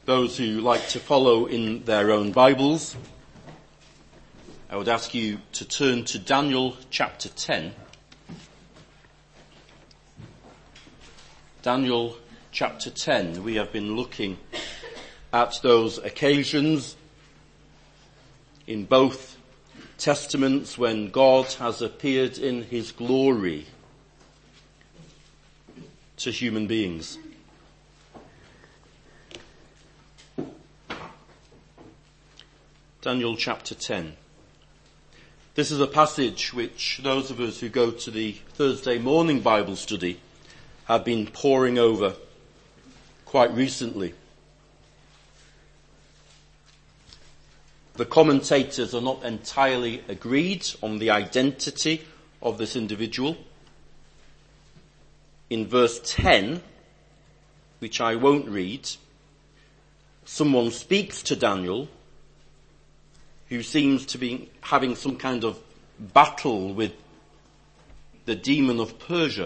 Those who like to follow in their own Bibles, I would ask you to turn to Daniel chapter 10. Daniel chapter 10. We have been looking at those occasions in both Testaments when God has appeared in his glory to human beings. Daniel chapter 10. This is a passage which those of us who go to the Thursday morning Bible study have been poring over quite recently. The commentators are not entirely agreed on the identity of this individual. In verse 10, which I won't read, someone speaks to Daniel who seems to be having some kind of battle with the demon of Persia.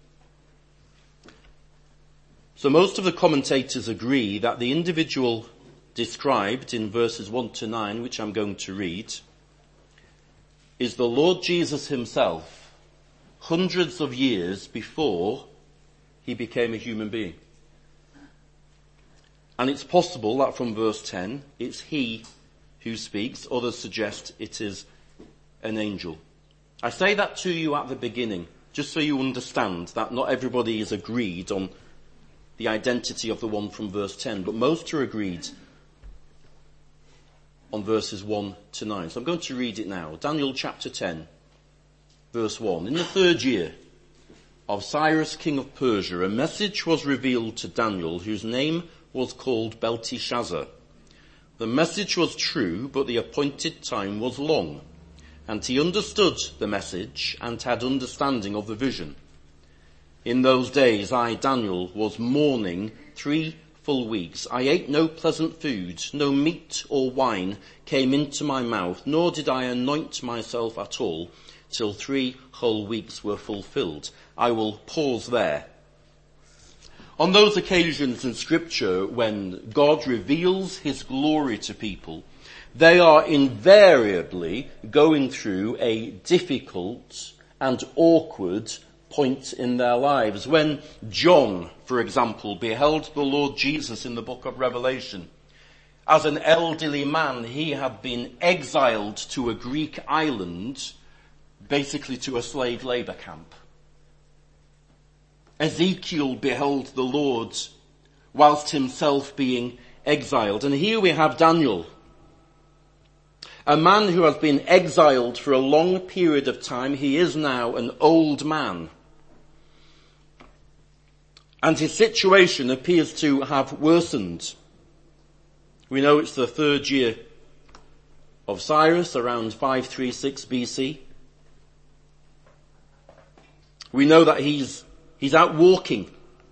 So most of the commentators agree that the individual described in verses 1 to 9, which I'm going to read, is the Lord Jesus himself, hundreds of years before he became a human being. And it's possible that from verse 10, it's he who speaks. Others suggest it is an angel. I say that to you at the beginning, just so you understand that not everybody is agreed on the identity of the one from verse 10, but most are agreed on verses 1 to 9. So I'm going to read it now. Daniel chapter 10, verse 1. In the third year of Cyrus, king of Persia, a message was revealed to Daniel, whose name was called Belteshazzar. The message was true, but the appointed time was long, and he understood the message and had understanding of the vision. In those days I, Daniel, was mourning 3 full weeks. I ate no pleasant food, no meat or wine came into my mouth, nor did I anoint myself at all till 3 whole weeks were fulfilled. I will pause there. On those occasions in Scripture when God reveals his glory to people, they are invariably going through a difficult and awkward point in their lives. When John, for example, beheld the Lord Jesus in the book of Revelation, as an elderly man, he had been exiled to a Greek island, basically to a slave labor camp. Ezekiel beheld the Lord whilst himself being exiled. And here we have Daniel, a man who has been exiled for a long period of time. He is now an old man. And his situation appears to have worsened. We know it's the third year of Cyrus, around 536 BC. We know that he's out walking.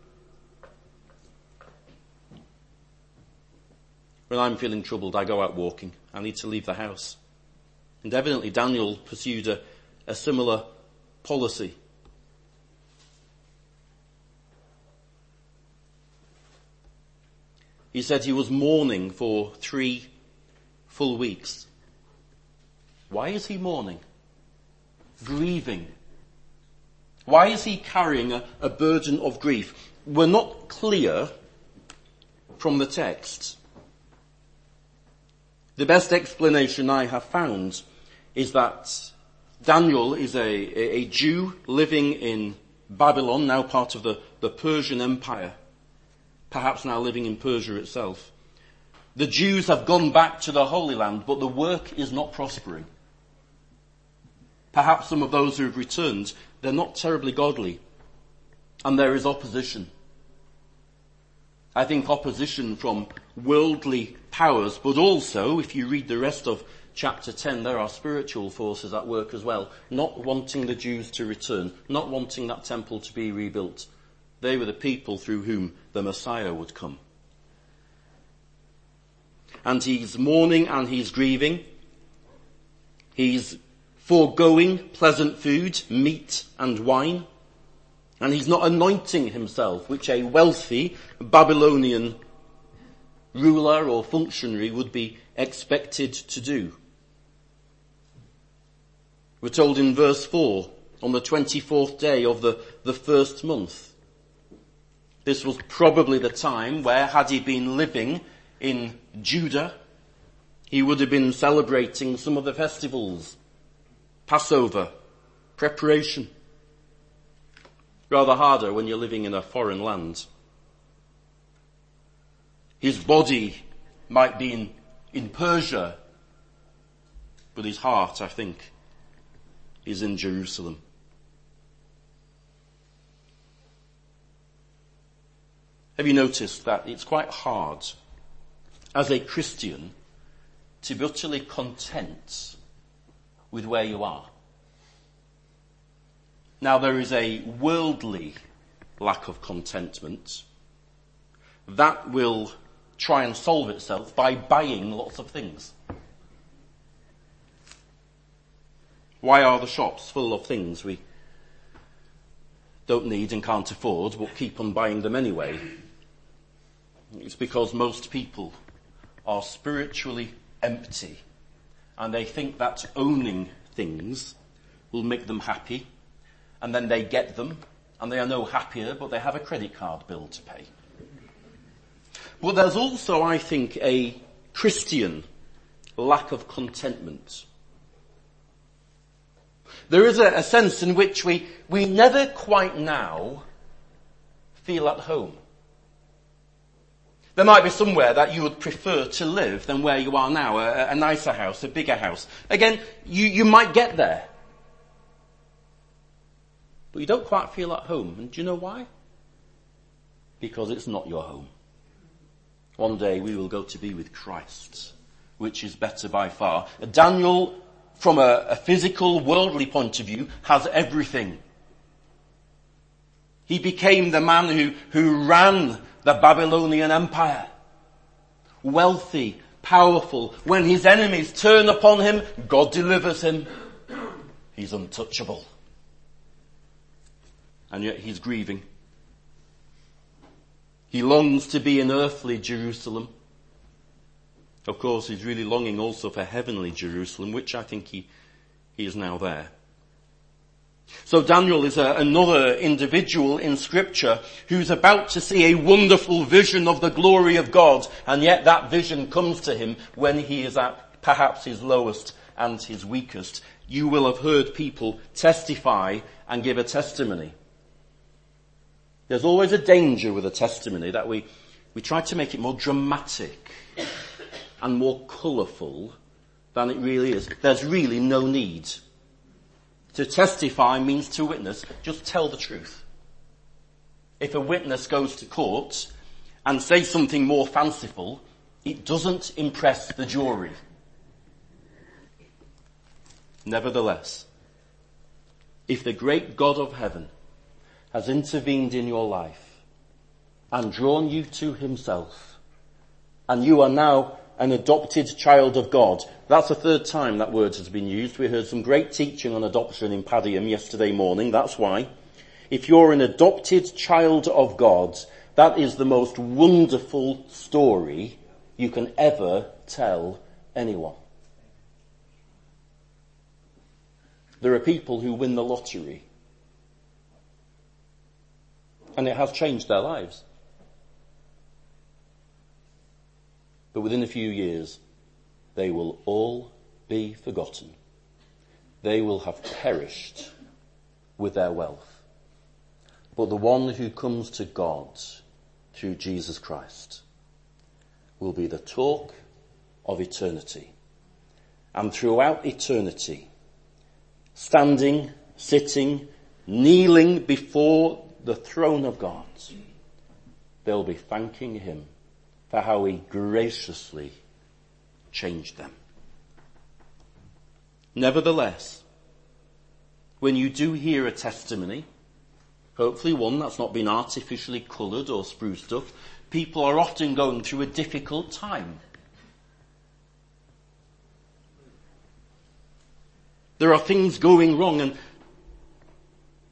When I'm feeling troubled, I go out walking. I need to leave the house. And evidently Daniel pursued a similar policy. He said he was mourning for 3 full weeks. Why is he mourning? Grieving. Why is he carrying a burden of grief? We're not clear from the text. The best explanation I have found is that Daniel is a Jew living in Babylon, now part of the Persian Empire, perhaps now living in Persia itself. The Jews have gone back to the Holy Land, but the work is not prospering. Perhaps some of those who have returned, they're not terribly godly, and there is opposition. I think opposition from worldly powers, but also, if you read the rest of chapter 10, there are spiritual forces at work as well, not wanting the Jews to return, not wanting that temple to be rebuilt. They were the people through whom the Messiah would come. And he's mourning and he's grieving. He's foregoing pleasant food, meat and wine. And he's not anointing himself, which a wealthy Babylonian ruler or functionary would be expected to do. We're told in verse 4, on the 24th day of the first month. This was probably the time where, had he been living in Judah, he would have been celebrating some of the festivals, Passover, preparation. Rather harder when you're living in a foreign land. His body might be in Persia, but his heart, I think, is in Jerusalem. Have you noticed that it's quite hard as a Christian to be utterly content with where you are? Now, there is a worldly lack of contentment that will try and solve itself by buying lots of things. Why are the shops full of things we don't need and can't afford, but keep on buying them anyway? It's because most people are spiritually empty, and they think that owning things will make them happy, and then they get them, and they are no happier, but they have a credit card bill to pay. But there's also, I think, a Christian lack of contentment. There is a sense in which we never quite now feel at home. There might be somewhere that you would prefer to live than where you are now, a nicer house, a bigger house. Again, you might get there. But you don't quite feel at home. And do you know why? Because it's not your home. One day we will go to be with Christ, which is better by far. Daniel, from a physical, worldly point of view, has everything. He became the man who ran the Babylonian Empire. Wealthy, powerful. When his enemies turn upon him, God delivers him. He's untouchable. And yet he's grieving. He longs to be in earthly Jerusalem. Of course, he's really longing also for heavenly Jerusalem, which I think he is now there. So Daniel is another individual in Scripture who's about to see a wonderful vision of the glory of God, and yet that vision comes to him when he is at perhaps his lowest and his weakest. You will have heard people testify and give a testimony. There's always a danger with a testimony that we try to make it more dramatic and more colourful than it really is. There's really no need. To testify means to witness. Just tell the truth. If a witness goes to court and says something more fanciful, it doesn't impress the jury. Nevertheless, if the great God of heaven has intervened in your life and drawn you to himself, and you are now an adopted child of God. That's the third time that word has been used. We heard some great teaching on adoption in Padiham yesterday morning. That's why. If you're an adopted child of God, that is the most wonderful story you can ever tell anyone. There are people who win the lottery, and it has changed their lives. But within a few years, they will all be forgotten. They will have perished with their wealth. But the one who comes to God through Jesus Christ will be the talk of eternity. And throughout eternity, standing, sitting, kneeling before the throne of God, they'll be thanking him for how he graciously changed them. Nevertheless, when you do hear a testimony, hopefully one that's not been artificially coloured or spruced up, people are often going through a difficult time. There are things going wrong, and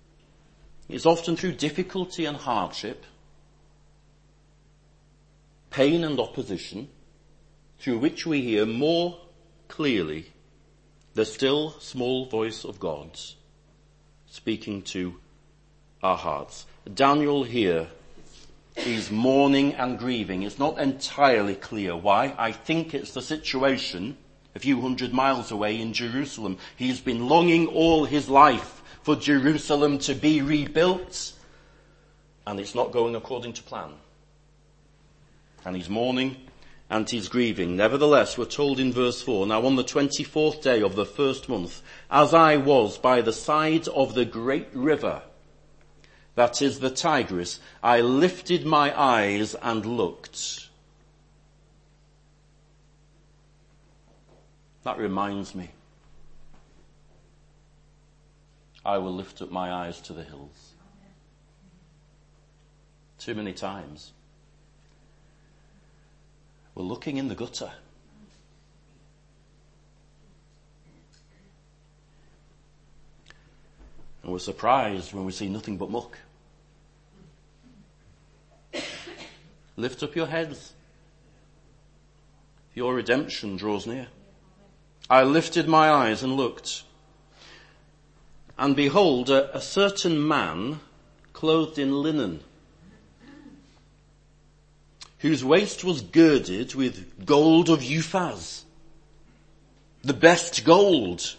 it's often through difficulty and hardship pain and opposition, through which we hear more clearly the still small voice of God speaking to our hearts. Daniel here is mourning and grieving. It's not entirely clear why. I think it's the situation a few hundred miles away in Jerusalem. He's been longing all his life for Jerusalem to be rebuilt, and it's not going according to plan. And he's mourning and he's grieving. Nevertheless, we're told in verse 4, now on the 24th day of the first month, as I was by the side of the great river, that is the Tigris, I lifted my eyes and looked. That reminds me, I will lift up my eyes to the hills. Too many times we're looking in the gutter. And we're surprised when we see nothing but muck. Lift up your heads. Your redemption draws near. I lifted my eyes and looked. And behold, a certain man clothed in linen, whose waist was girded with gold of Uphaz, the best gold.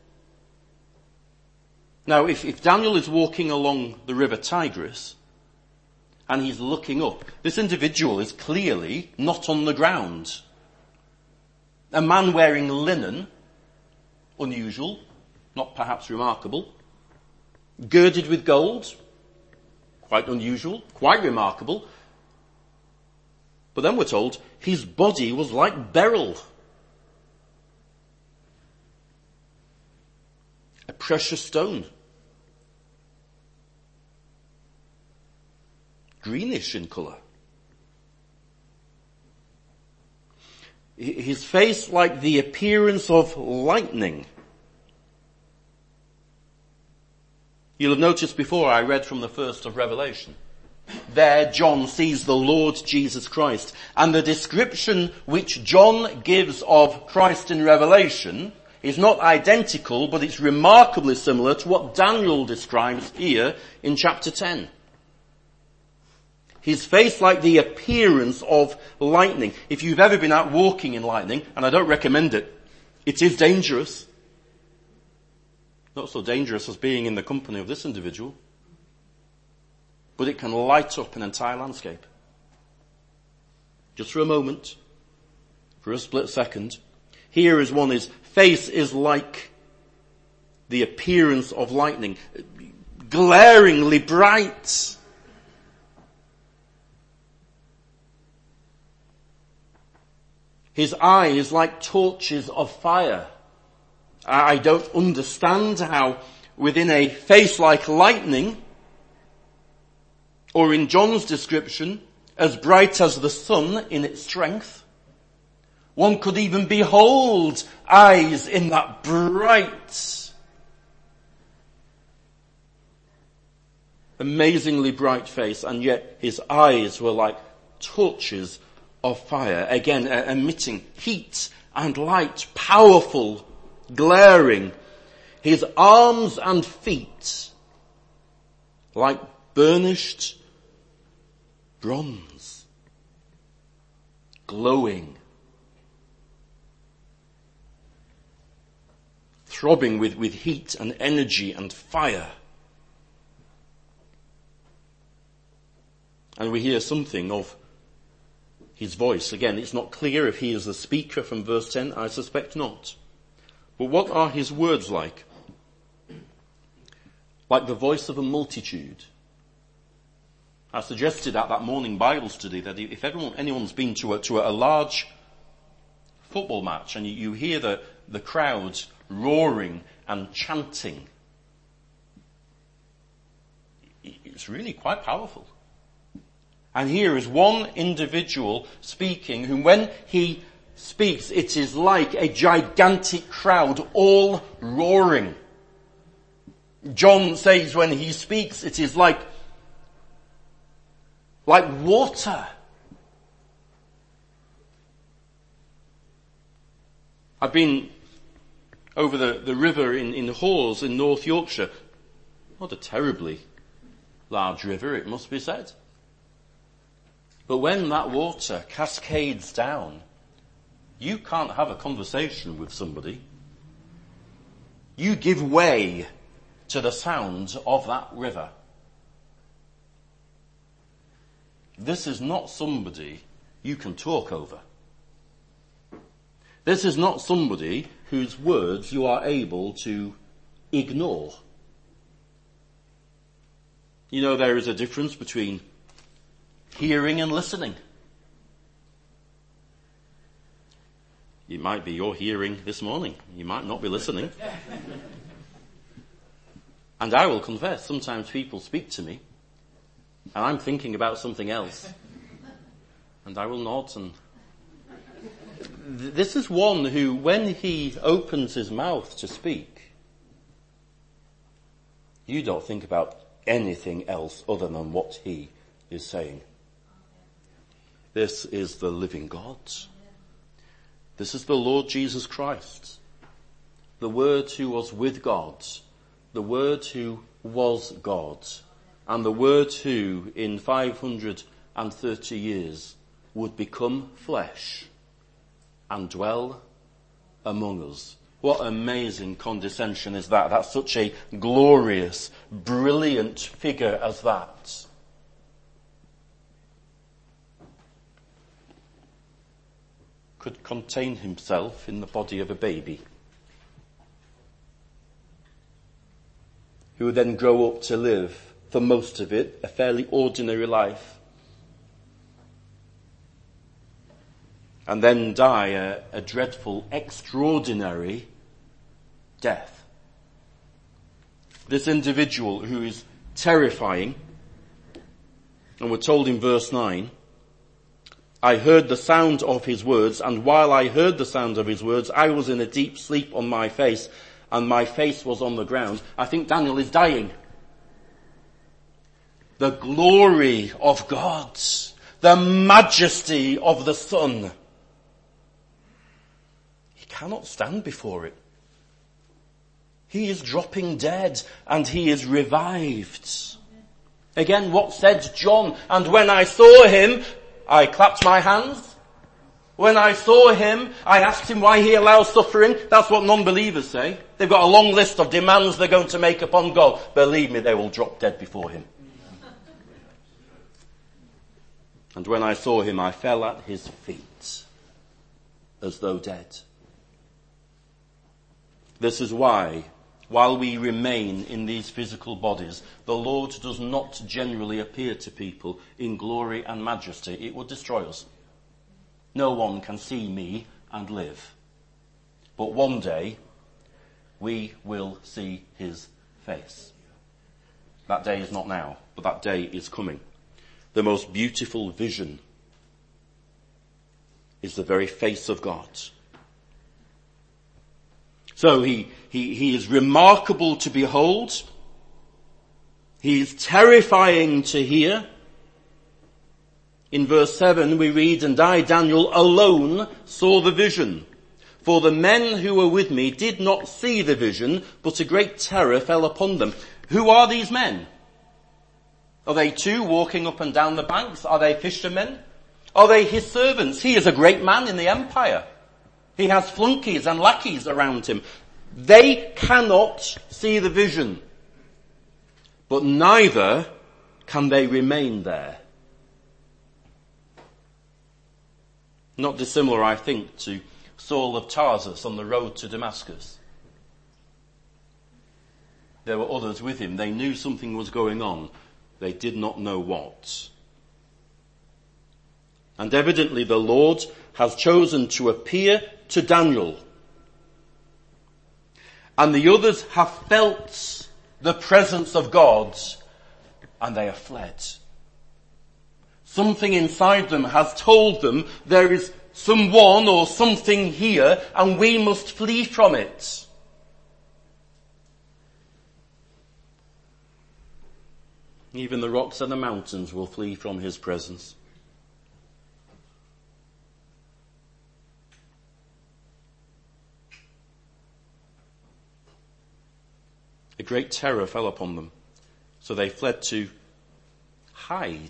Now, if Daniel is walking along the river Tigris and he's looking up, this individual is clearly not on the ground. A man wearing linen, unusual, not perhaps remarkable, girded with gold, quite unusual, quite remarkable. But then we're told his body was like beryl, a precious stone, greenish in colour. His face like the appearance of lightning. You'll have noticed before I read from the first of Revelation. There John sees the Lord Jesus Christ, and the description which John gives of Christ in Revelation is not identical, but it's remarkably similar to what Daniel describes here in chapter 10. His face like the appearance of lightning. If you've ever been out walking in lightning, and I don't recommend it, it is dangerous. Not so dangerous as being in the company of this individual. But it can light up an entire landscape. Just for a moment, for a split second. Here is one, his face is like the appearance of lightning, glaringly bright. His eyes like torches of fire. I don't understand how within a face like lightning, or in John's description, as bright as the sun in its strength, one could even behold eyes in that bright, amazingly bright face, and yet his eyes were like torches of fire, again emitting heat and light, powerful, glaring. His arms and feet like burnished bronze, glowing, throbbing with heat and energy and fire. And we hear something of his voice. Again, it's not clear if he is the speaker from verse 10. I suspect not. But what are his words like? Like the voice of a multitude. I suggested at that morning Bible study that if anyone's been to a large football match and you hear the crowds roaring and chanting, it's really quite powerful. And here is one individual speaking whom when he speaks, it is like a gigantic crowd all roaring. John says when he speaks, it is like water. I've been over the river in Hawes in North Yorkshire. Not a terribly large river, it must be said. But when that water cascades down, you can't have a conversation with somebody. You give way to the sound of that river. This is not somebody you can talk over. This is not somebody whose words you are able to ignore. You know, there is a difference between hearing and listening. It might be your hearing this morning. You might not be listening. And I will confess, sometimes people speak to me and I'm thinking about something else. And I will nod and... This is one who, when he opens his mouth to speak, you don't think about anything else other than what he is saying. This is the living God. This is the Lord Jesus Christ, the Word who was with God, the Word who was God, and the Word who in 530 years would become flesh and dwell among us. What amazing condescension is that? That's such a glorious, brilliant figure as that. Could contain himself in the body of a baby, who would then grow up to live, for most of it, a fairly ordinary life, and then die a dreadful, extraordinary death. This individual who is terrifying, and we're told in verse 9, I heard the sound of his words, and while I heard the sound of his words, I was in a deep sleep on my face, and my face was on the ground. I think Daniel is dying. The glory of God, the majesty of the Son. He cannot stand before it. He is dropping dead, and he is revived. Again, what said John? And when I saw him, I clapped my hands. When I saw him, I asked him why he allows suffering. That's what non-believers say. They've got a long list of demands they're going to make upon God. Believe me, they will drop dead before him. And when I saw him, I fell at his feet as though dead. This is why, while we remain in these physical bodies, the Lord does not generally appear to people in glory and majesty. It would destroy us. No one can see me and live. But one day, we will see his face. That day is not now, but that day is coming. The most beautiful vision is the very face of God. So he is remarkable to behold. He is terrifying to hear. In verse 7 we read, and I, Daniel, alone saw the vision. For the men who were with me did not see the vision, but a great terror fell upon them. Who are these men? Are they two walking up and down the banks? Are they fishermen? Are they his servants? He is a great man in the empire. He has flunkies and lackeys around him. They cannot see the vision, but neither can they remain there. Not dissimilar, I think, to Saul of Tarsus on the road to Damascus. There were others with him. They knew something was going on. They did not know what. And evidently the Lord has chosen to appear to Daniel. And the others have felt the presence of God, and they have fled. Something inside them has told them there is someone or something here, and we must flee from it. Even the rocks and the mountains will flee from his presence. A great terror fell upon them, so they fled to hide,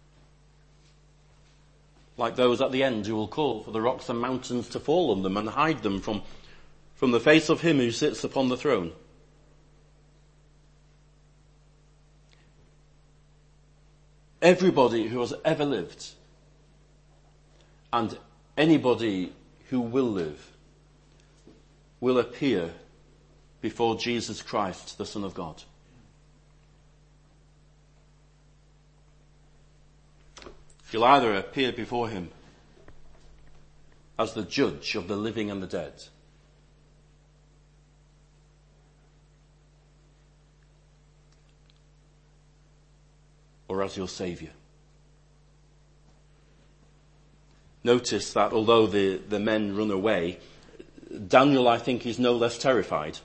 like those at the end who will call for the rocks and mountains to fall on them and hide them from the face of him who sits upon the throne. Everybody who has ever lived and anybody who will live will appear before Jesus Christ, the Son of God. You'll either appear before him as the judge of the living and the dead, or as your Saviour. Notice that although the men run away, Daniel, I think, is no less terrified.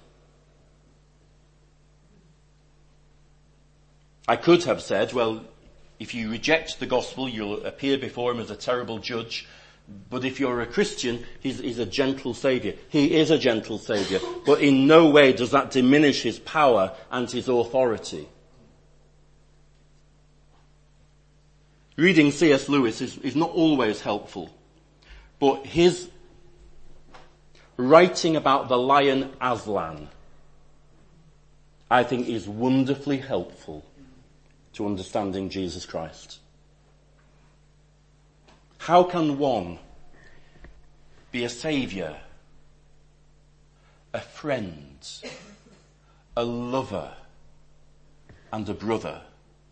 I could have said, well, if you reject the gospel, you'll appear before him as a terrible judge. But if you're a Christian, he's a gentle Saviour. He is a gentle Saviour. But in no way does that diminish his power and his authority. Reading C.S. Lewis is not always helpful. But his writing about the lion Aslan, I think, is wonderfully helpful to understanding Jesus Christ. How can one be a saviour, a friend, a lover, and a brother,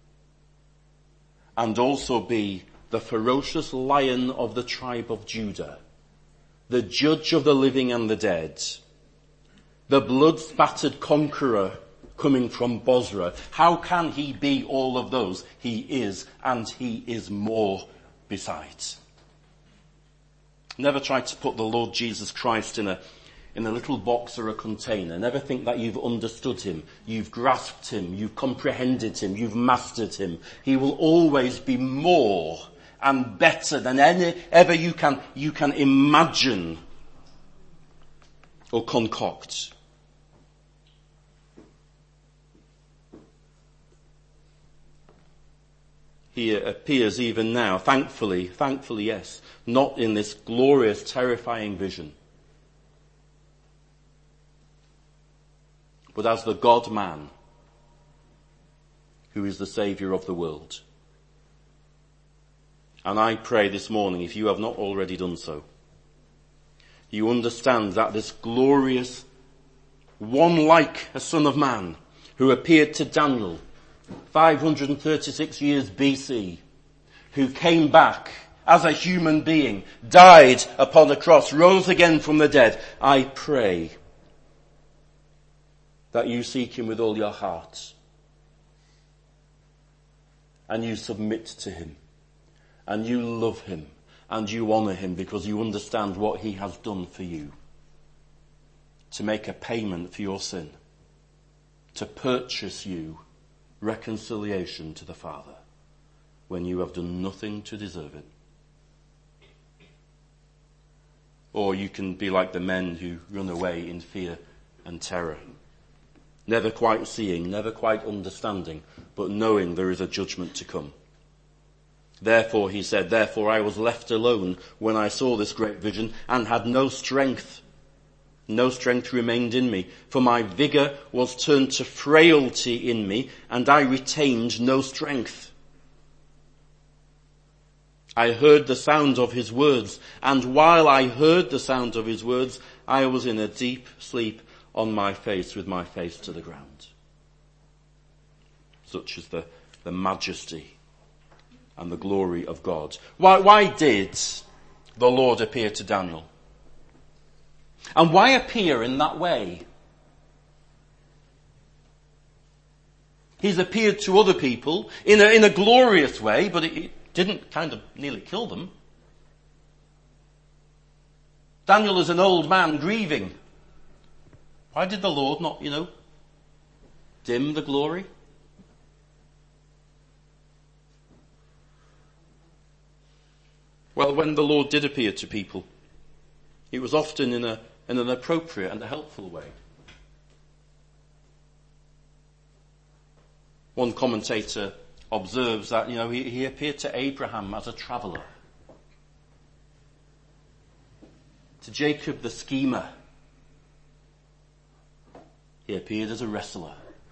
and also be the ferocious lion of the tribe of Judah, the judge of the living and the dead, the blood-spattered conqueror coming from Bozrah? How can he be all of those? He is, and he is more besides. Never try to put the Lord Jesus Christ in a little box or a container. Never think that you've understood him, you've grasped him, you've comprehended him, you've mastered him. He will always be more and better than any ever you can imagine or concoct. He appears even now, thankfully, yes, not in this glorious, terrifying vision, but as the God-man who is the Saviour of the world. And I pray this morning, if you have not already done so, you understand that this glorious one like a Son of Man who appeared to Daniel 536 years BC, who came back as a human being, died upon a cross, rose again from the dead. I pray that you seek him with all your heart and you submit to him and you love him and you honour him because you understand what he has done for you, to make a payment for your sin, to purchase you reconciliation to the Father when you have done nothing to deserve it. Or you can be like the men who run away in fear and terror, never quite seeing, never quite understanding, but knowing there is a judgment to come. Therefore, he said, therefore I was left alone when I saw this great vision and had no strength. No strength remained in me, for my vigour was turned to frailty in me, and I retained no strength. I heard the sound of his words, and while I heard the sound of his words, I was in a deep sleep on my face, with my face to the ground. Such is the majesty and the glory of God. Why did the Lord appear to Daniel? And why appear in that way? He's appeared to other people in a glorious way, but it didn't kind of nearly kill them. Daniel is an old man grieving. Why did the Lord not, dim the glory? Well, when the Lord did appear to people, it was often in an appropriate and a helpful way. One commentator observes that, he appeared to Abraham as a traveller, to Jacob the schemer. He appeared as a wrestler,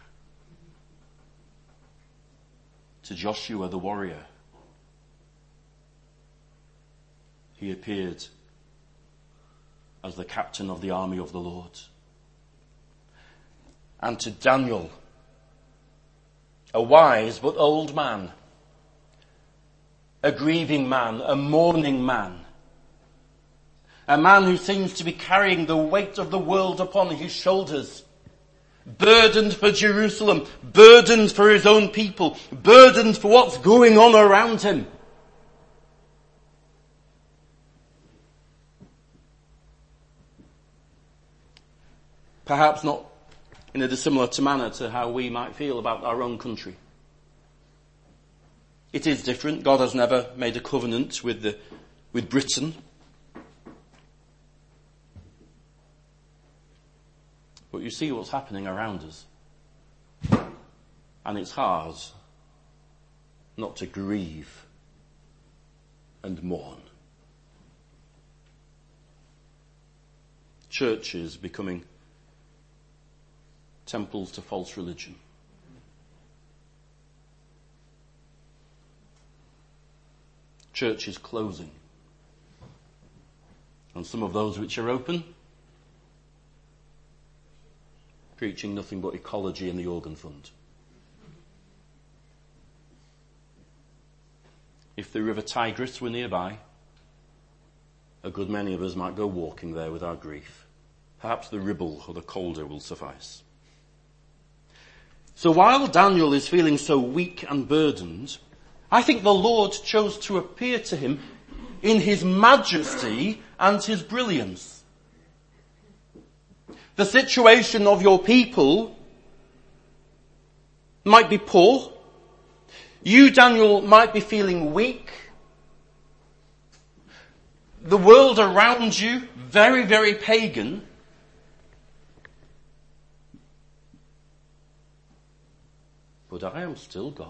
to Joshua the warrior. He appeared as the captain of the army of the Lord. And to Daniel, a wise but old man, a grieving man, a mourning man, a man who seems to be carrying the weight of the world upon his shoulders, burdened for Jerusalem, burdened for his own people, burdened for what's going on around him. Perhaps not in a dissimilar manner to how we might feel about our own country. It is different. God has never made a covenant with Britain. But you see what's happening around us. And it's hard not to grieve and mourn. Churches becoming temples to false religion. Churches closing. And some of those which are open, preaching nothing but ecology and the organ fund. If the River Tigris were nearby, a good many of us might go walking there with our grief. Perhaps the Ribble or the Calder will suffice. So while Daniel is feeling so weak and burdened, I think the Lord chose to appear to him in his majesty and his brilliance. The situation of your people might be poor. You, Daniel, might be feeling weak. The world around you, very, very pagan. But I am still God.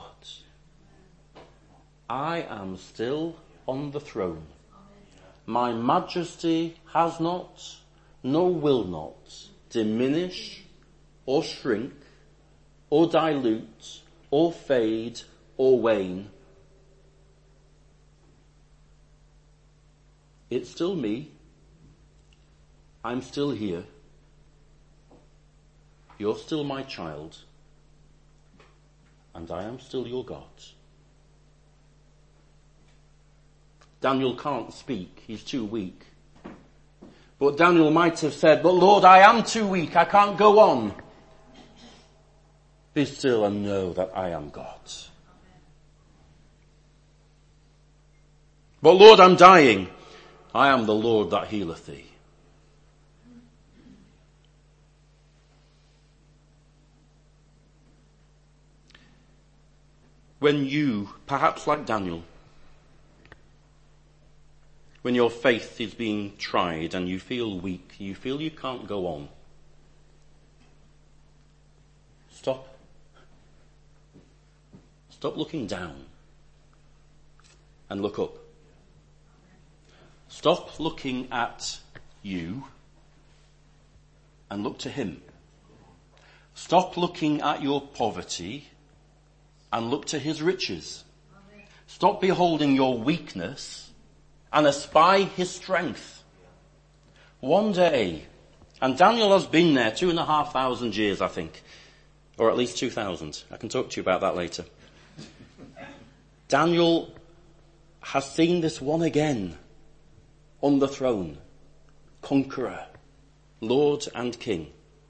I am still on the throne. My majesty has not, nor will not, diminish or shrink or dilute or fade or wane. It's still me. I'm still here. You're still my child. And I am still your God. Daniel can't speak. He's too weak. But Daniel might have said, but Lord, I am too weak. I can't go on. Be still and know that I am God. But Lord, I'm dying. I am the Lord that healeth thee. When you, perhaps like Daniel, when your faith is being tried and you feel weak, you feel you can't go on, stop. Stop looking down and look up. Stop looking at you and look to him. Stop looking at your poverty and look to his riches. Stop beholding your weakness and espy his strength. One day, and Daniel has been there 2,500 years, I think, or at least 2,000. I can talk to you about that later. Daniel has seen this one again on the throne, conqueror, Lord and King.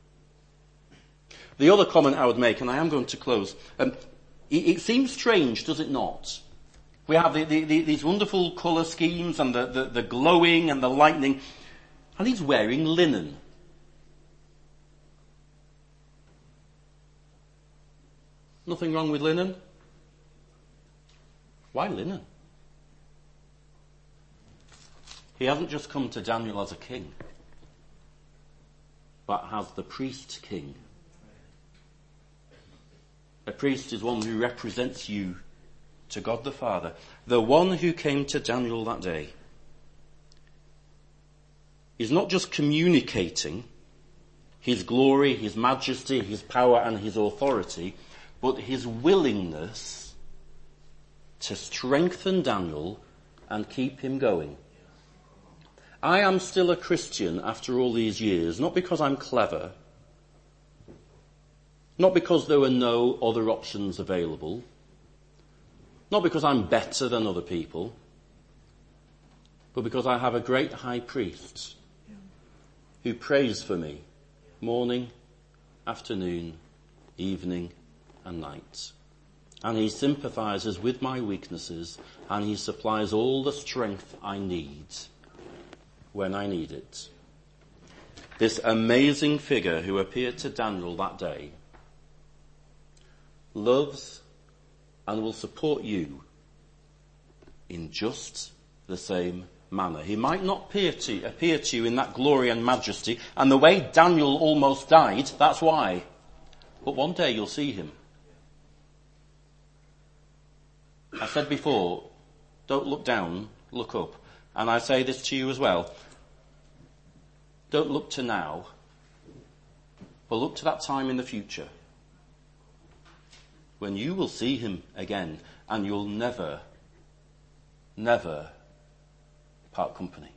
The other comment I would make, and I am going to close, it seems strange, does it not? We have these wonderful colour schemes and the glowing and the lightning, and he's wearing linen. Nothing wrong with linen? Why linen? He hasn't just come to Daniel as a king, but as the priest king. A priest is one who represents you to God the Father. The one who came to Daniel that day is not just communicating his glory, his majesty, his power and his authority, but his willingness to strengthen Daniel and keep him going. I am still a Christian after all these years, not because I'm clever, not because there were no other options available, not because I'm better than other people, but because I have a great high priest who prays for me morning, afternoon, evening and night. And he sympathizes with my weaknesses and he supplies all the strength I need when I need it. This amazing figure who appeared to Daniel that day loves and will support you in just the same manner. He might not appear to you in that glory and majesty, and the way Daniel almost died, that's why. But one day you'll see him. I said before, don't look down, look up. And I say this to you as well. Don't look to now, but look to that time in the future when you will see him again and you'll never, never part company.